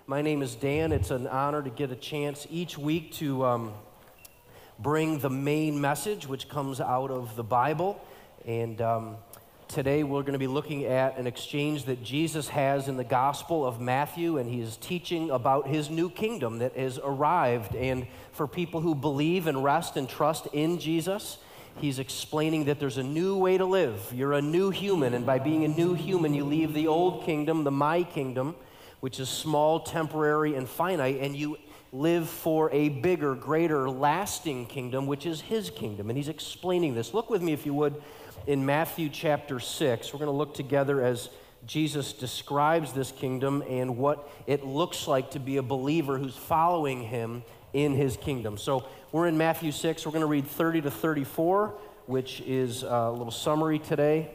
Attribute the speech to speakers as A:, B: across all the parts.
A: My name is Dan. It's an honor to get a chance each week to bring the main message, which comes out of the Bible. And today we're going to be looking at an exchange that Jesus has in the Gospel of Matthew, and he is teaching about his new kingdom that has arrived. And for people who believe and rest and trust in Jesus, he's explaining that there's a new way to live. You're a new human, and by being a new human, you leave the old kingdom, the my kingdom, which is small, temporary, and finite, and you live for a bigger, greater, lasting kingdom, which is his kingdom. And he's explaining this. Look with me, if you would, in Matthew chapter 6. We're going to look together as Jesus describes this kingdom and what it looks like to be a believer who's following him in his kingdom. So we're in Matthew 6. We're going to read 30 to 34, which is a little summary today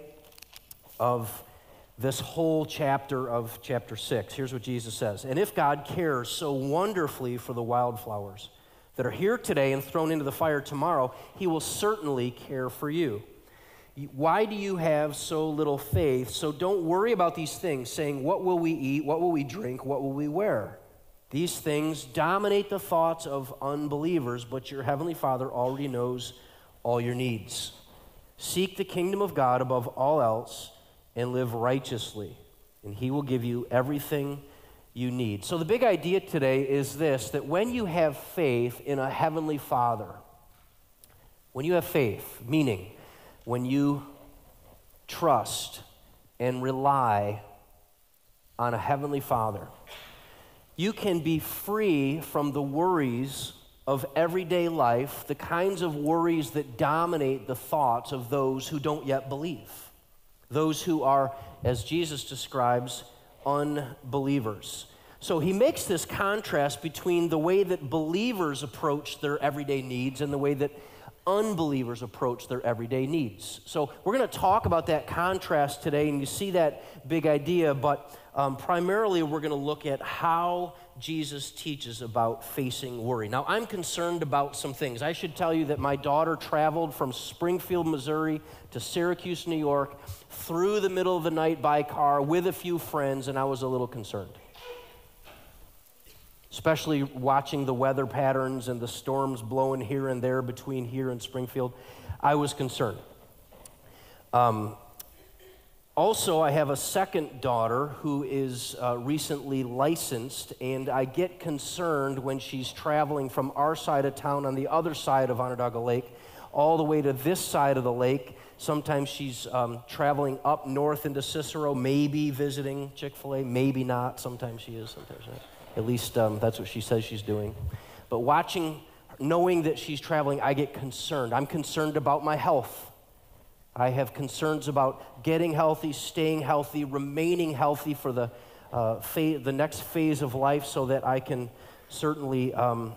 A: of this whole chapter of chapter 6. Here's what Jesus says. And if God cares so wonderfully for the wildflowers that are here today and thrown into the fire tomorrow, he will certainly care for you. Why do you have so little faith? So don't worry about these things, saying, what will we eat? What will we drink? What will we wear? These things dominate the thoughts of unbelievers, but your heavenly Father already knows all your needs. Seek the kingdom of God above all else and live righteously, and he will give you everything you need. So the big idea today is this, that when you have faith in a heavenly Father, when you have faith, meaning when you trust and rely on a heavenly Father, you can be free from the worries of everyday life, the kinds of worries that dominate the thoughts of those who don't yet believe. Those who are, as Jesus describes, unbelievers. So he makes this contrast between the way that believers approach their everyday needs and the way that unbelievers approach their everyday needs. So we're going to talk about that contrast today, and you see that big idea, but primarily we're going to look at how Jesus teaches about facing worry. Now, I'm concerned about some things. I should tell you that my daughter traveled from Springfield, Missouri to Syracuse, New York, through the middle of the night by car with a few friends, and I was a little concerned. Especially watching the weather patterns and the storms blowing here and there between here and Springfield, I was concerned. Also, I have a second daughter who is recently licensed, and I get concerned when she's traveling from our side of town on the other side of Onondaga Lake all the way to this side of the lake. Sometimes she's traveling up north into Cicero, maybe visiting Chick-fil-A, maybe not. Sometimes she is, sometimes not. At least that's what she says she's doing. But knowing that she's traveling, I get concerned. I'm concerned about my health. I have concerns about getting healthy, staying healthy, remaining healthy for the next phase of life so that I can certainly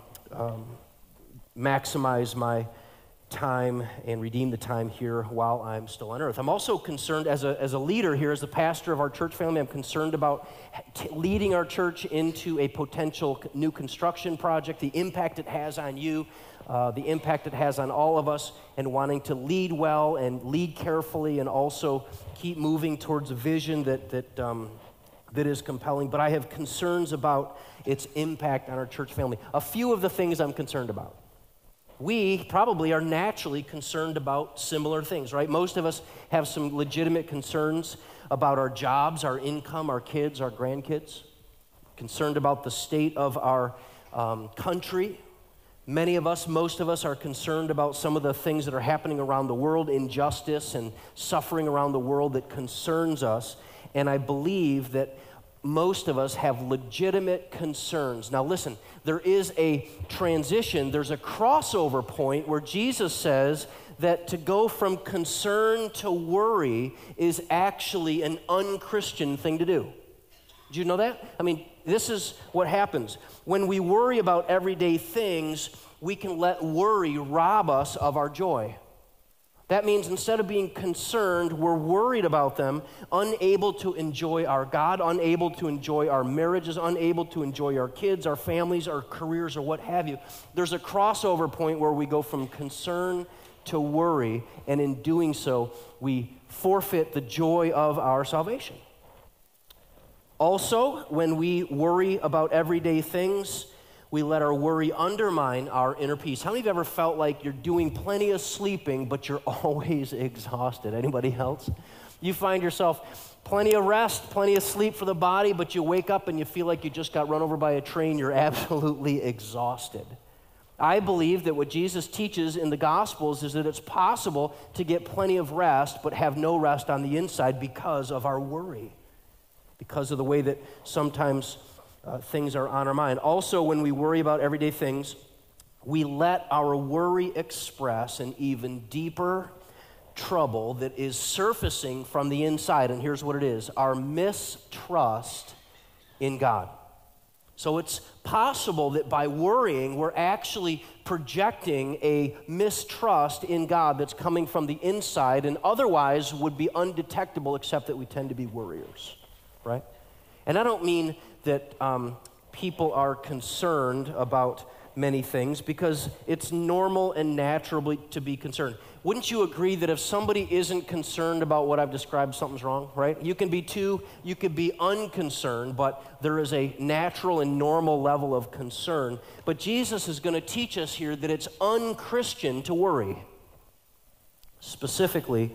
A: maximize my time and redeem the time here while I'm still on earth. I'm also concerned as a leader here, as the pastor of our church family, I'm concerned about leading our church into a potential new construction project, the impact it has on you, the impact it has on all of us, and wanting to lead well and lead carefully and also keep moving towards a vision that is compelling. But I have concerns about its impact on our church family. A few of the things I'm concerned about. We probably are naturally concerned about similar things, right? Most of us have some legitimate concerns about our jobs, our income, our kids, our grandkids. Concerned about the state of our country. Most of us are concerned about some of the things that are happening around the world, injustice and suffering around the world that concerns us. And I believe that most of us have legitimate concerns. Now listen, there is a transition, there's a crossover point where Jesus says that to go from concern to worry is actually an unchristian thing to do. Did you know that? I mean, this is what happens. When we worry about everyday things, we can let worry rob us of our joy. That means instead of being concerned, we're worried about them, unable to enjoy our God, unable to enjoy our marriages, unable to enjoy our kids, our families, our careers, or what have you. There's a crossover point where we go from concern to worry, and in doing so, we forfeit the joy of our salvation. Also, when we worry about everyday things, we let our worry undermine our inner peace. How many of you ever felt like you're doing plenty of sleeping, but you're always exhausted? Anybody else? You find yourself plenty of rest, plenty of sleep for the body, but you wake up and you feel like you just got run over by a train. You're absolutely exhausted. I believe that what Jesus teaches in the Gospels is that it's possible to get plenty of rest, but have no rest on the inside because of our worry, because of the way that sometimes things are on our mind. Also, when we worry about everyday things, we let our worry express an even deeper trouble that is surfacing from the inside. And here's what it is: our mistrust in God. So it's possible that by worrying, we're actually projecting a mistrust in God that's coming from the inside and otherwise would be undetectable, except that we tend to be worriers, right? And I don't mean that people are concerned about many things, because it's normal and natural to be concerned. Wouldn't you agree that if somebody isn't concerned about what I've described, something's wrong, right? You could be unconcerned, but there is a natural and normal level of concern. But Jesus is going to teach us here that it's unchristian to worry, specifically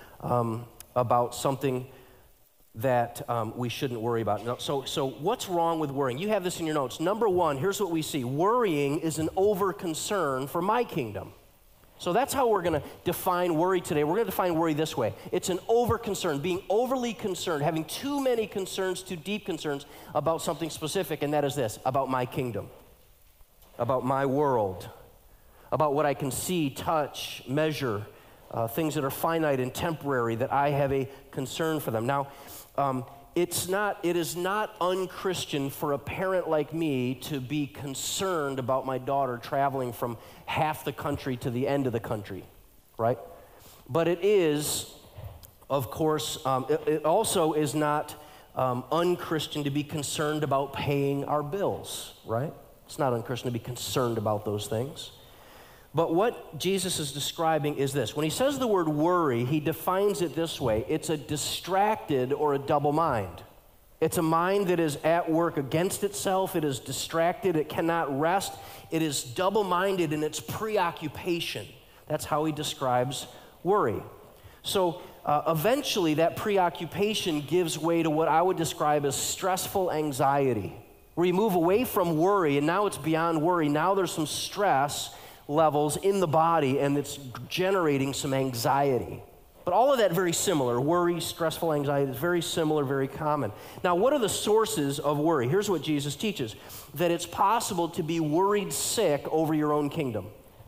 A: about something that we shouldn't worry about. So what's wrong with worrying? You have this in your notes. Number one, here's what we see. Worrying is an over-concern for my kingdom. So that's how we're going to define worry today. We're going to define worry this way. It's an over-concern, being overly concerned, having too many concerns, too deep concerns about something specific, and that is this: about my kingdom, about my world, about what I can see, touch, measure, things that are finite and temporary, that I have a concern for them. Now, it is not unchristian for a parent like me to be concerned about my daughter traveling from half the country to the end of the country, right? But it is, of course, it also is not unchristian to be concerned about paying our bills, right? It's not unchristian to be concerned about those things. But what Jesus is describing is this. When he says the word worry, he defines it this way: it's a distracted or a double mind. It's a mind that is at work against itself. It is distracted. It cannot rest. It is double-minded in its preoccupation. That's how he describes worry. So eventually that preoccupation gives way to what I would describe as stressful anxiety, where you move away from worry, and now it's beyond worry. Now there's some stress levels in the body, and it's generating some anxiety. But all of that very similar. Worry, stressful anxiety is very similar, very common. Now, what are the sources of worry? Here's what Jesus teaches: that it's possible to be worried sick over your own kingdom.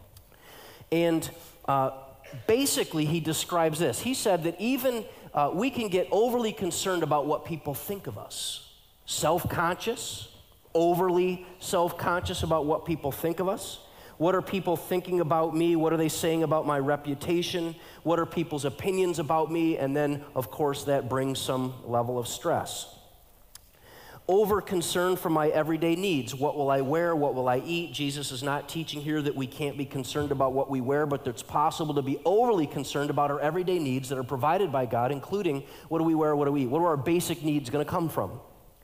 A: And basically, he describes this. He said that even we can get overly concerned about what people think of us. Self-conscious, overly self-conscious about what people think of us. What are people thinking about me? What are they saying about my reputation? What are people's opinions about me? And then, of course, that brings some level of stress. Over concern for my everyday needs. What will I wear? What will I eat? Jesus is not teaching here that we can't be concerned about what we wear, but it's possible to be overly concerned about our everyday needs that are provided by God, including what do we wear, what do we eat? What are our basic needs going to come from?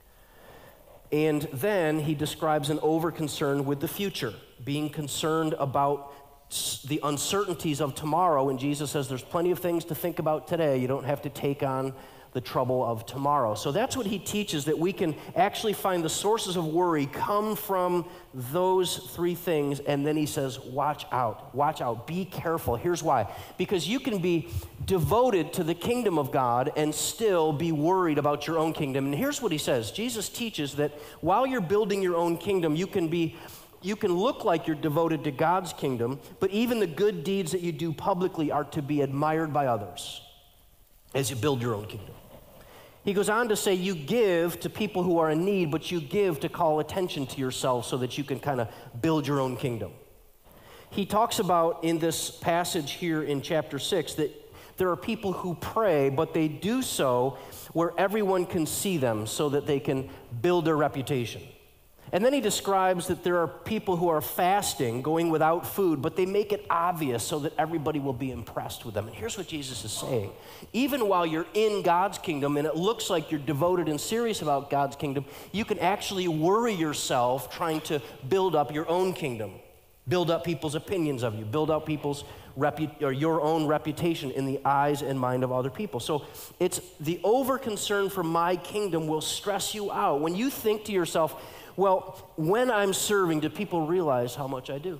A: And then he describes an over-concern with the future, being concerned about the uncertainties of tomorrow. And Jesus says there's plenty of things to think about today. You don't have to take on the trouble of tomorrow. So that's what he teaches, that we can actually find the sources of worry come from those three things. And then he says, watch out, be careful. Here's why. Because you can be devoted to the kingdom of God and still be worried about your own kingdom. And here's what he says. Jesus teaches that while you're building your own kingdom, you can look like you're devoted to God's kingdom, but even the good deeds that you do publicly are to be admired by others as you build your own kingdom. He goes on to say you give to people who are in need, but you give to call attention to yourself so that you can kind of build your own kingdom. He talks about in this passage here in chapter 6 that there are people who pray, but they do so where everyone can see them so that they can build their reputation. And then he describes that there are people who are fasting, going without food, but they make it obvious so that everybody will be impressed with them. And here's what Jesus is saying. Even while you're in God's kingdom and it looks like you're devoted and serious about God's kingdom, you can actually worry yourself trying to build up your own kingdom, build up people's opinions of you, build up people's your own reputation in the eyes and mind of other people. So it's the over concern for my kingdom will stress you out. When you think to yourself, well, when I'm serving, do people realize how much I do?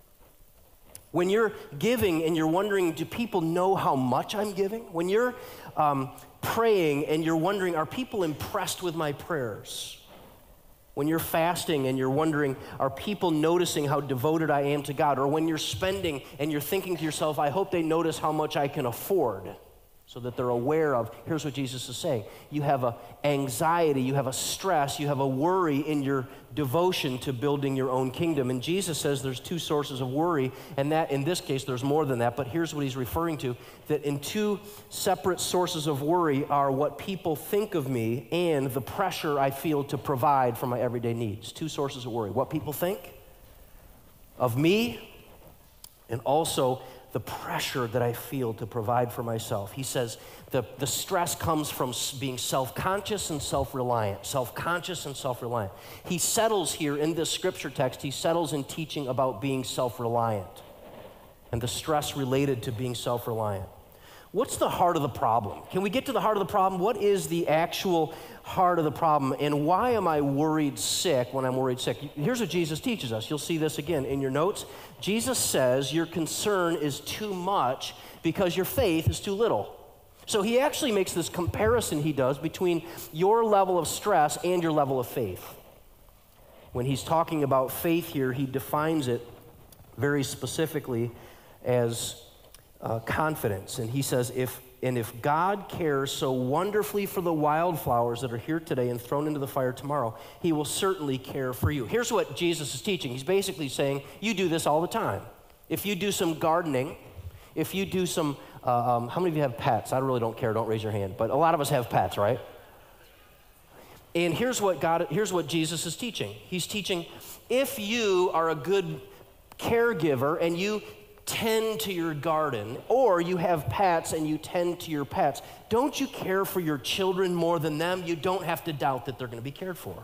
A: When you're giving and you're wondering, do people know how much I'm giving? When you're praying and you're wondering, are people impressed with my prayers? When you're fasting and you're wondering, are people noticing how devoted I am to God? Or when you're spending and you're thinking to yourself, I hope they notice how much I can afford, so that they're aware of, here's what Jesus is saying. You have an anxiety, you have a stress, you have a worry in your devotion to building your own kingdom. And Jesus says there's two sources of worry, and that in this case there's more than that, but here's what he's referring to, that in two separate sources of worry are what people think of me and the pressure I feel to provide for my everyday needs. Two sources of worry. What people think of me, and also the pressure that I feel to provide for myself. He says the stress comes from being self-conscious and self-reliant. Self-conscious and self-reliant. He settles here in this scripture text, he settles in teaching about being self-reliant and the stress related to being self-reliant. What's the heart of the problem? Can we get to the heart of the problem? What is the actual heart of the problem? And why am I worried sick when I'm worried sick? Here's what Jesus teaches us. You'll see this again in your notes. Jesus says your concern is too much because your faith is too little. So he actually makes this comparison he does between your level of stress and your level of faith. When he's talking about faith here, he defines it very specifically as confidence. And he says, if God cares so wonderfully for the wildflowers that are here today and thrown into the fire tomorrow, he will certainly care for you. Here's what Jesus is teaching. He's basically saying, you do this all the time. If you do some gardening, if you do some, how many of you have pets? I really don't care, don't raise your hand, but a lot of us have pets, right? And here's what Jesus is teaching. He's teaching, if you are a good caregiver and you tend to your garden, or you have pets and you tend to your pets, don't you care for your children more than them? You don't have to doubt that they're going to be cared for.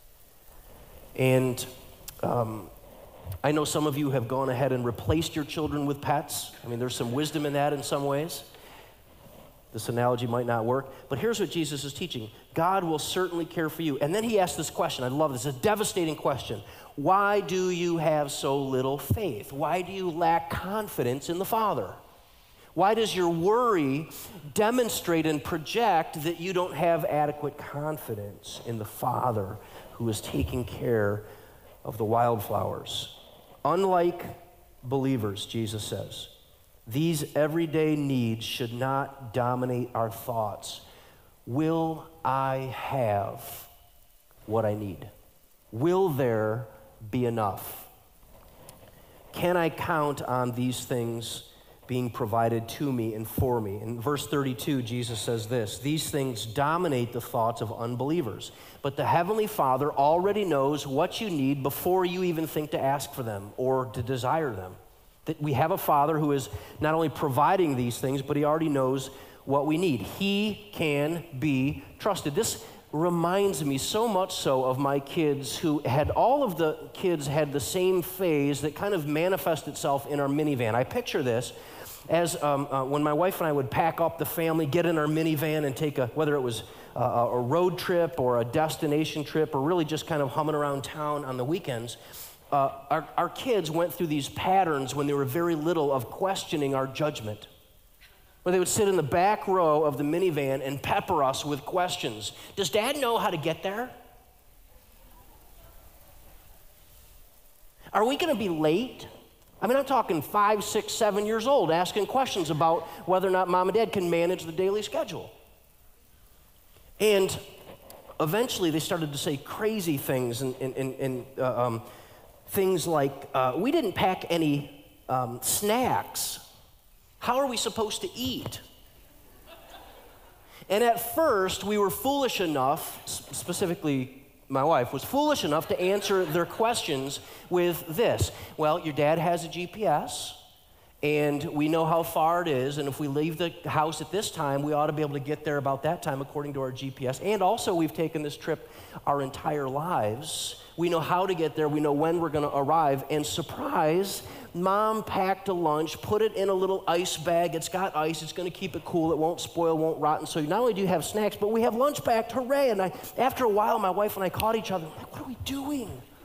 A: And I know some of you have gone ahead and replaced your children with pets. I mean, there's some wisdom in that in some ways. This analogy might not work, but here's what Jesus is teaching. God will certainly care for you. And then he asks this question. I love this. It's a devastating question. Why do you have so little faith? Why do you lack confidence in the Father? Why does your worry demonstrate and project that you don't have adequate confidence in the Father who is taking care of the wildflowers? Unlike believers, Jesus says, these everyday needs should not dominate our thoughts. Will I have what I need? Will there be enough? Can I count on these things being provided to me and for me? In verse 32, Jesus says this, these things dominate the thoughts of unbelievers, but the Heavenly Father already knows what you need before you even think to ask for them or to desire them. That we have a Father who is not only providing these things, but he already knows what we need. He can be trusted. This reminds me so much so of my kids who had, all of the kids had the same phase that kind of manifests itself in our minivan. I picture this as when my wife and I would pack up the family, get in our minivan and take whether it was a road trip or a destination trip or really just kind of humming around town on the weekends. Our kids went through these patterns when they were very little of questioning our judgment, where they would sit in the back row of the minivan and pepper us with questions. Does Dad know how to get there? Are we going to be late? I mean, I'm talking 5, 6, 7 years old asking questions about whether or not Mom and Dad can manage the daily schedule. And eventually they started to say crazy things and things like, we didn't pack any snacks. How are we supposed to eat? And at first, we were foolish enough, specifically my wife, was foolish enough to answer their questions with this. Well, your dad has a GPS, and we know how far it is, and if we leave the house at this time, we ought to be able to get there about that time according to our GPS. And also, we've taken this trip our entire lives. We know how to get there. We know when we're going to arrive. And surprise, Mom packed a lunch, put it in a little ice bag. It's got ice. It's going to keep it cool. It won't spoil, won't rot. And so not only do you have snacks, but we have lunch packed. Hooray. And after a while, my wife and I caught each other. Like, what are we doing?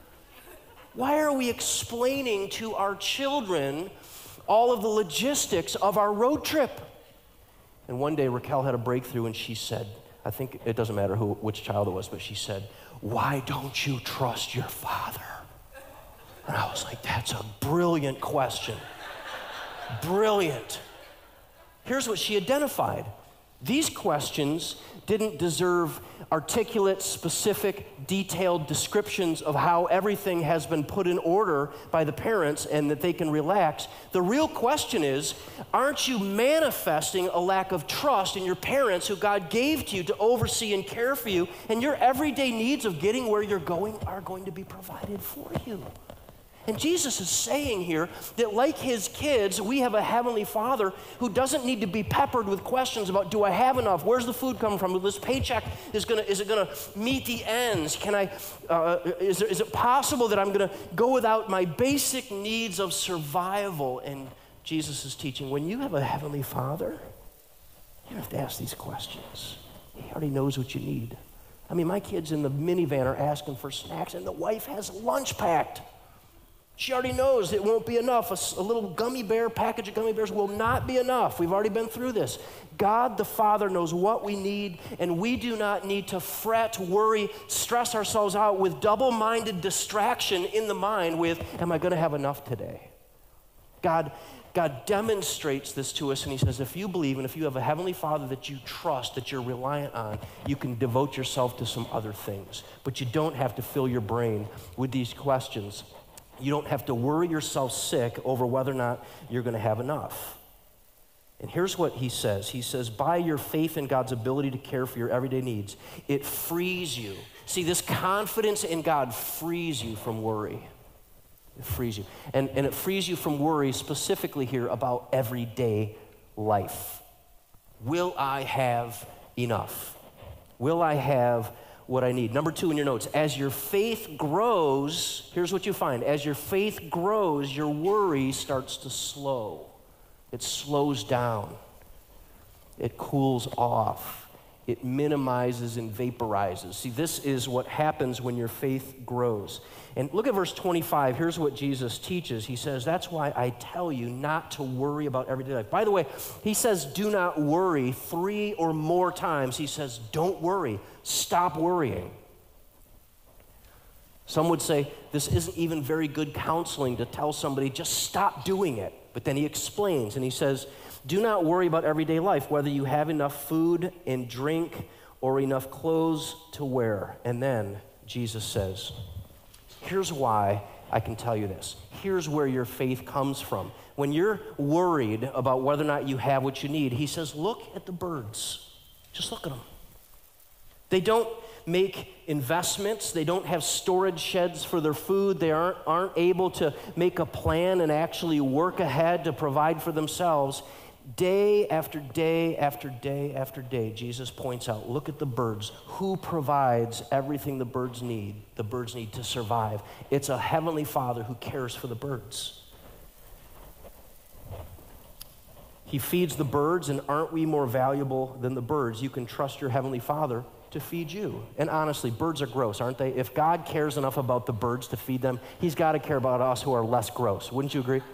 A: Why are we explaining to our children all of the logistics of our road trip? And one day Raquel had a breakthrough and she said, I think it doesn't matter which child it was, but she said, why don't you trust your father? And I was like, that's a brilliant question. Brilliant. Here's what she identified. These questions didn't deserve articulate, specific, detailed descriptions of how everything has been put in order by the parents and that they can relax. The real question is, aren't you manifesting a lack of trust in your parents who God gave to you to oversee and care for you, and your everyday needs of getting where you're going are going to be provided for you? And Jesus is saying here that like his kids, we have a heavenly Father who doesn't need to be peppered with questions about, do I have enough? Where's the food coming from? This paycheck, is it gonna meet the ends? Is it possible that I'm gonna go without my basic needs of survival? And Jesus is teaching, when you have a heavenly Father, you don't have to ask these questions. He already knows what you need. I mean, my kids in the minivan are asking for snacks and the wife has lunch packed. She already knows it won't be enough. A little package of gummy bears will not be enough. We've already been through this. God the Father knows what we need, and we do not need to fret, worry, stress ourselves out with double-minded distraction in the mind with, am I going to have enough today? God demonstrates this to us, and he says, if you believe and if you have a heavenly Father that you trust, that you're reliant on, you can devote yourself to some other things. But you don't have to fill your brain with these questions. You don't have to worry yourself sick over whether or not you're going to have enough. And here's what he says. He says, by your faith in God's ability to care for your everyday needs, it frees you. See, this confidence in God frees you from worry. It frees you. And it frees you from worry specifically here about everyday life. Will I have enough? Will I have what I need? Number 2 in your notes, as your faith grows, here's what you find. As your faith grows, your worry starts to slow. It slows down. It cools off. It minimizes and vaporizes. See, this is what happens when your faith grows. And look at verse 25. Here's what Jesus teaches. He says, that's why I tell you not to worry about everyday life. By the way, he says, do not worry 3 or more times. He says, don't worry. Stop worrying. Some would say, this isn't even very good counseling to tell somebody, just stop doing it. But then he explains, and he says, do not worry about everyday life, whether you have enough food and drink or enough clothes to wear. And then Jesus says, here's why I can tell you this. Here's where your faith comes from. When you're worried about whether or not you have what you need, he says, look at the birds. Just look at them. They don't make investments. They don't have storage sheds for their food. They aren't able to make a plan and actually work ahead to provide for themselves. Day after day after day after day, Jesus points out, look at the birds. Who provides everything the birds need to survive? It's a heavenly Father who cares for the birds. He feeds the birds, and aren't we more valuable than the birds? You can trust your heavenly Father to feed you. And honestly, birds are gross, aren't they? If God cares enough about the birds to feed them, he's got to care about us who are less gross. Wouldn't you agree?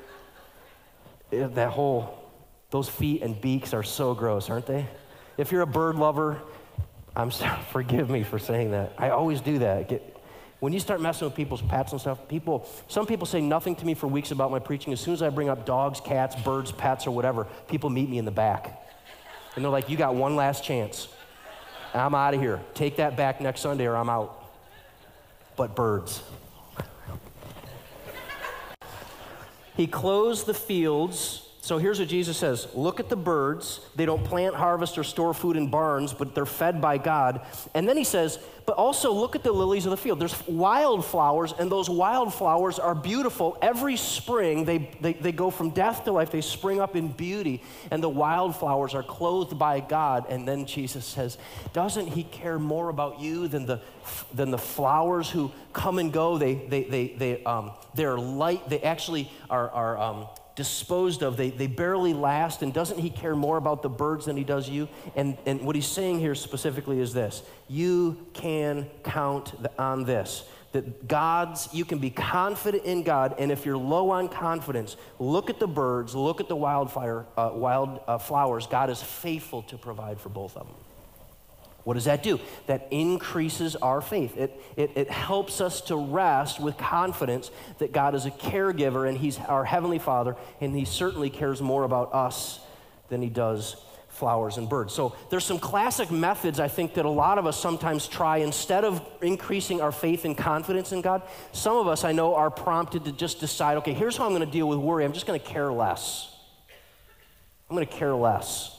A: Those feet and beaks are so gross, aren't they? If you're a bird lover, I'm sorry, forgive me for saying that. I always do that. When you start messing with people's pets and stuff, some people say nothing to me for weeks about my preaching. As soon as I bring up dogs, cats, birds, pets, or whatever, people meet me in the back. And they're like, you got one last chance. I'm out of here. Take that back next Sunday or I'm out. But birds. He clothes the fields So here's what Jesus says. Look at the birds. They don't plant, harvest, or store food in barns, but they're fed by God. And then he says, but also look at the lilies of the field. There's wildflowers, and those wildflowers are beautiful. Every spring, they go from death to life. They spring up in beauty, and the wildflowers are clothed by God. And then Jesus says, doesn't he care more about you than the flowers who come and go? They're light. They actually are disposed of. They barely last. And doesn't he care more about the birds than he does you? And what he's saying here specifically is this: you can count on this, that you can be confident in God. And if you're low on confidence, look at the birds, look at the flowers. God is faithful to provide for both of them. What does that do? That increases our faith. It helps us to rest with confidence that God is a caregiver and he's our Heavenly Father, and he certainly cares more about us than he does flowers and birds. So there's some classic methods, I think, that a lot of us sometimes try instead of increasing our faith and confidence in God. Some of us, I know, are prompted to just decide, okay, here's how I'm going to deal with worry. I'm just going to care less. I'm going to care less.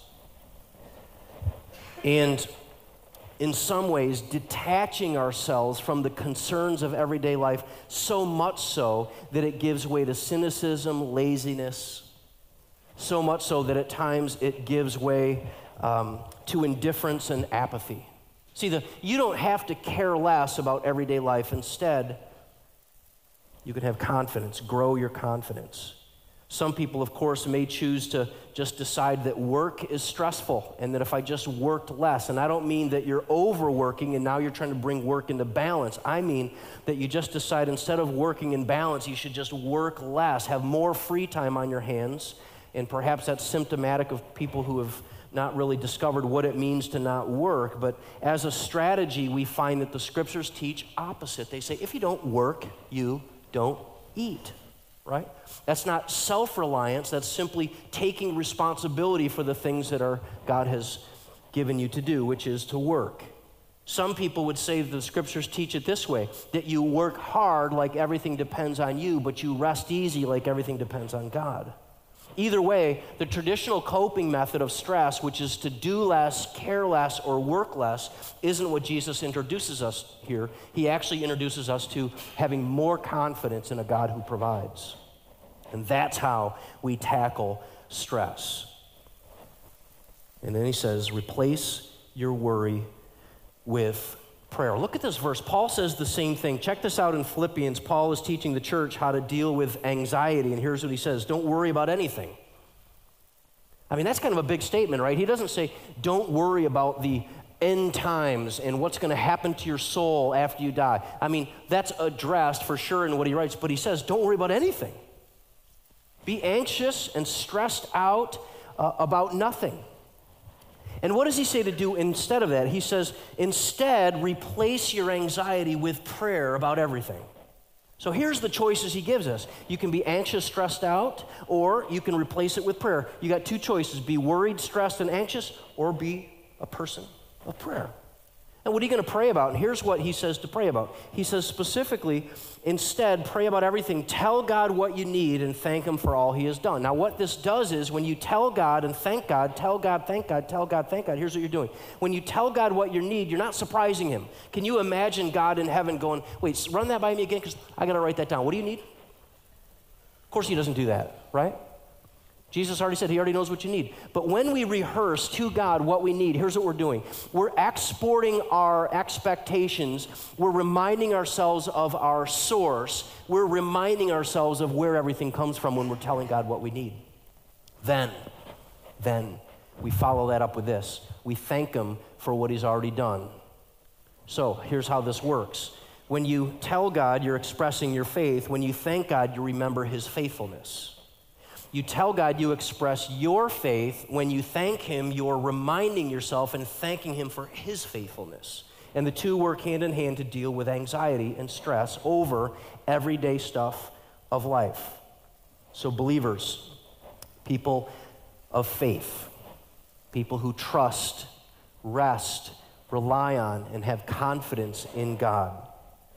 A: And in some ways, detaching ourselves from the concerns of everyday life, so much so that it gives way to cynicism, laziness, so much so that at times it gives way to indifference and apathy. See, you don't have to care less about everyday life. Instead, you can have confidence, grow your confidence. Some people, of course, may choose to just decide that work is stressful and that if I just worked less, and I don't mean that you're overworking and now you're trying to bring work into balance. I mean that you just decide instead of working in balance, you should just work less, have more free time on your hands, and perhaps that's symptomatic of people who have not really discovered what it means to not work. But as a strategy, we find that the scriptures teach opposite. They say, if you don't work, you don't eat. Right? That's not self-reliance. That's simply taking responsibility for the things that God has given you to do, which is to work. Some people would say that the scriptures teach it this way, that you work hard like everything depends on you, but you rest easy like everything depends on God. Either way, the traditional coping method of stress, which is to do less, care less, or work less, isn't what Jesus introduces us here. He actually introduces us to having more confidence in a God who provides. And that's how we tackle stress. And then he says, replace your worry with prayer. Look at this verse. Paul says the same thing. Check this out in Philippians. Paul is teaching the church how to deal with anxiety, and here's what he says: don't worry about anything. I mean, that's kind of a big statement, right? He doesn't say, don't worry about the end times and what's going to happen to your soul after you die. I mean, that's addressed for sure in what he writes, but he says, don't worry about anything. Be anxious and stressed out about nothing. And what does he say to do instead of that? He says, instead, replace your anxiety with prayer about everything. So here's the choices he gives us. You can be anxious, stressed out, or you can replace it with prayer. You got two choices: be worried, stressed, and anxious, or be a person of prayer. And what are you going to pray about? And here's what he says to pray about. He says specifically, instead, pray about everything. Tell God what you need and thank him for all he has done. Now, what this does is when you tell God and thank God, tell God, thank God, tell God, thank God, here's what you're doing. When you tell God what you need, you're not surprising him. Can you imagine God in heaven going, wait, run that by me again because I got to write that down. What do you need? Of course he doesn't do that, right? Jesus already said he already knows what you need. But when we rehearse to God what we need, here's what we're doing. We're exporting our expectations. We're reminding ourselves of our source. We're reminding ourselves of where everything comes from when we're telling God what we need. Then we follow that up with this. We thank him for what he's already done. So here's how this works. When you tell God, you're expressing your faith. When you thank God, you remember his faithfulness. You tell God you express your faith. When you thank him, you're reminding yourself and thanking him for his faithfulness. And the two work hand in hand to deal with anxiety and stress over everyday stuff of life. So believers, people of faith, people who trust, rest, rely on, and have confidence in God.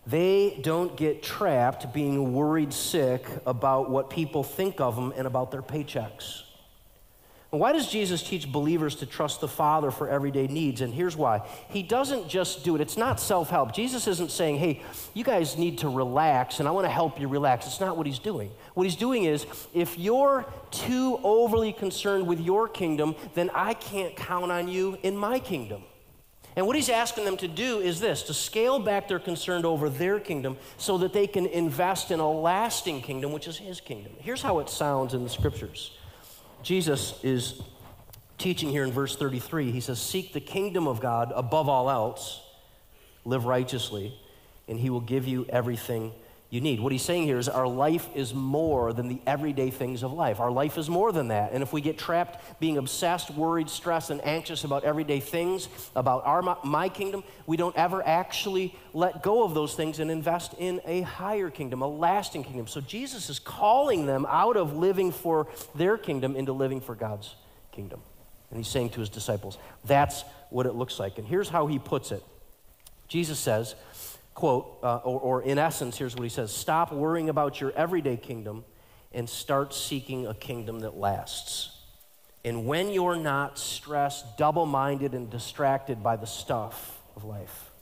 A: They don't get trapped being worried sick about what people think of them and about their paychecks. And why does Jesus teach believers to trust the Father for everyday needs? And here's why. He doesn't just do it. It's not self-help. Jesus isn't saying, hey, you guys need to relax, and I want to help you relax. It's not what he's doing. What he's doing is, if you're too overly concerned with your kingdom, then I can't count on you in my kingdom. And what he's asking them to do is this, to scale back their concern over their kingdom so that they can invest in a lasting kingdom, which is his kingdom. Here's how it sounds in the scriptures. Jesus is teaching here in verse 33. He says, seek the kingdom of God above all else, live righteously, and he will give you everything you need. What he's saying here is our life is more than the everyday things of life. Our life is more than that. And if we get trapped being obsessed, worried, stressed, and anxious about everyday things, about my kingdom, we don't ever actually let go of those things and invest in a higher kingdom, a lasting kingdom. So Jesus is calling them out of living for their kingdom into living for God's kingdom. And he's saying to his disciples, that's what it looks like. And here's how he puts it. Jesus says, quote, or in essence, here's what he says, stop worrying about your everyday kingdom and start seeking a kingdom that lasts. And when you're not stressed, double-minded, and distracted by the stuff of life,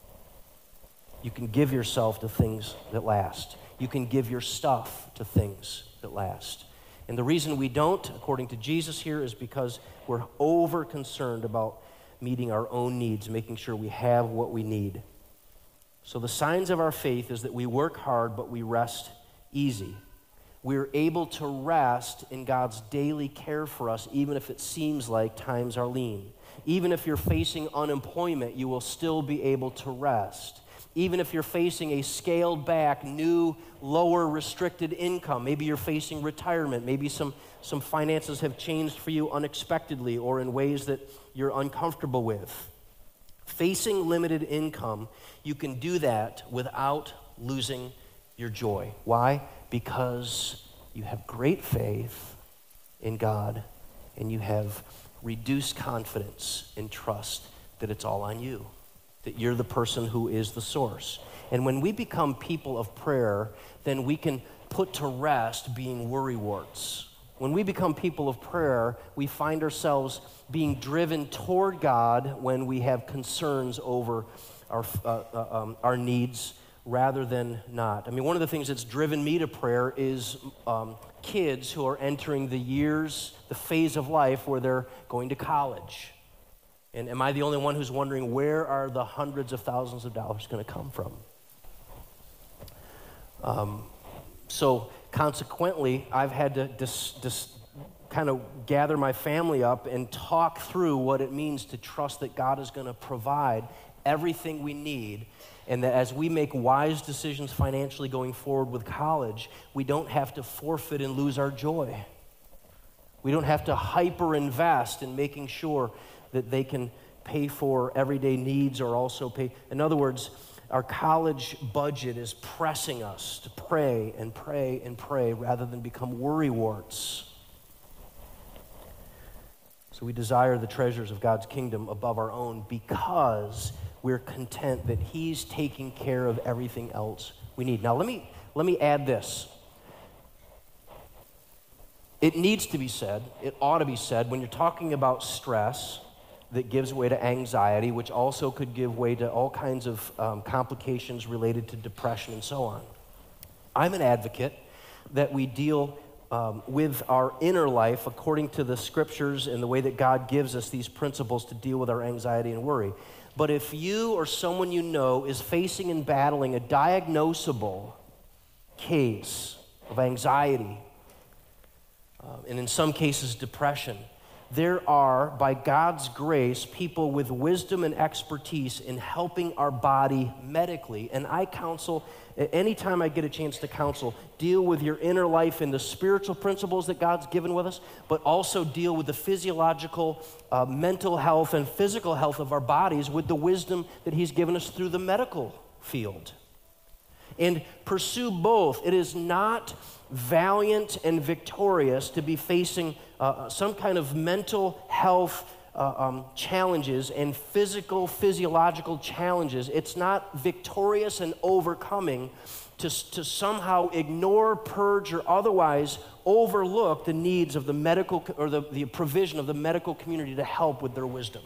A: you can give yourself to things that last. You can give your stuff to things that last. And the reason we don't, according to Jesus here, is because we're over-concerned about meeting our own needs, making sure we have what we need. So the signs of our faith is that we work hard, but we rest easy. We're able to rest in God's daily care for us, even if it seems like times are lean. Even if you're facing unemployment, you will still be able to rest. Even if you're facing a scaled back, new, lower restricted income, maybe you're facing retirement, maybe some finances have changed for you unexpectedly or in ways that you're uncomfortable with. Facing limited income, you can do that without losing your joy. Why? Because you have great faith in God and you have reduced confidence and trust that it's all on you, that you're the person who is the source. And when we become people of prayer, then we can put to rest being worrywarts. When we become people of prayer, we find ourselves being driven toward God when we have concerns over our needs rather than not. I mean, one of the things that's driven me to prayer is kids who are entering the phase of life where they're going to college. And am I the only one who's wondering where are the hundreds of thousands of dollars going to come from? So consequently, I've had to kind of gather my family up and talk through what it means to trust that God is going to provide everything we need, and that as we make wise decisions financially going forward with college, we don't have to forfeit and lose our joy. We don't have to hyper invest in making sure that they can pay for everyday needs or also pay. In other words, our college budget is pressing us to pray and pray and pray rather than become worrywarts. So we desire the treasures of God's kingdom above our own because we're content that he's taking care of everything else we need. Now let me add this. It needs to be said, it ought to be said, when you're talking about stress that gives way to anxiety, which also could give way to all kinds of complications related to depression and so on. I'm an advocate that we deal with our inner life according to the scriptures and the way that God gives us these principles to deal with our anxiety and worry. But if you or someone you know is facing and battling a diagnosable case of anxiety, and in some cases depression, there are, by God's grace, people with wisdom and expertise in helping our body medically. And I counsel, anytime I get a chance to counsel, deal with your inner life and the spiritual principles that God's given with us, but also deal with the physiological, mental health and physical health of our bodies with the wisdom that he's given us through the medical field. And pursue both. It is not valiant and victorious to be facing some kind of mental health challenges and physiological challenges, it's not victorious and overcoming to somehow ignore, purge, or otherwise overlook the needs of the medical or the provision of the medical community to help with their wisdom.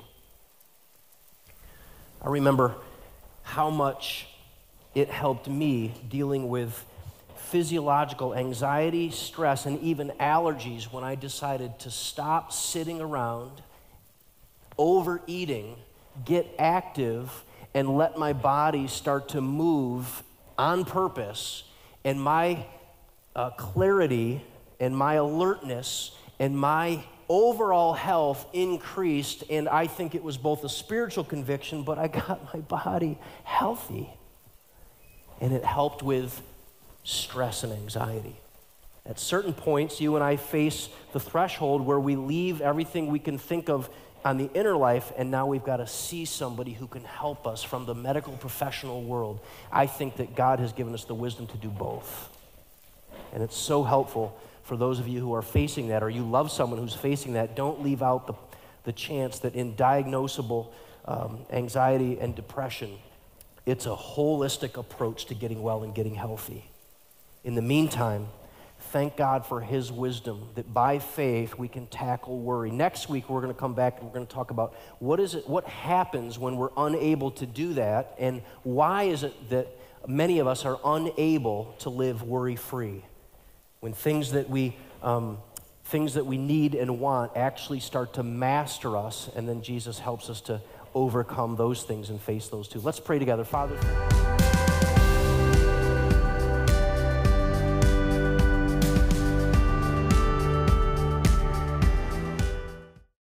A: I remember how much it helped me dealing with physiological anxiety, stress, and even allergies when I decided to stop sitting around, overeating, get active, and let my body start to move on purpose, and my clarity and my alertness and my overall health increased, and I think it was both a spiritual conviction, but I got my body healthy, and it helped with stress and anxiety. At certain points, you and I face the threshold where we leave everything we can think of on the inner life, and now we've got to see somebody who can help us from the medical professional world. I think that God has given us the wisdom to do both. And it's so helpful for those of you who are facing that, or you love someone who's facing that. Don't leave out the chance that in diagnosable anxiety and depression, it's a holistic approach to getting well and getting healthy. In the meantime, thank God for his wisdom that by faith we can tackle worry. Next week we're going to come back and we're going to talk about what happens when we're unable to do that, and why is it that many of us are unable to live worry-free when things that we need and want actually start to master us, and then Jesus helps us to overcome those things and face those too. Let's pray together. Father.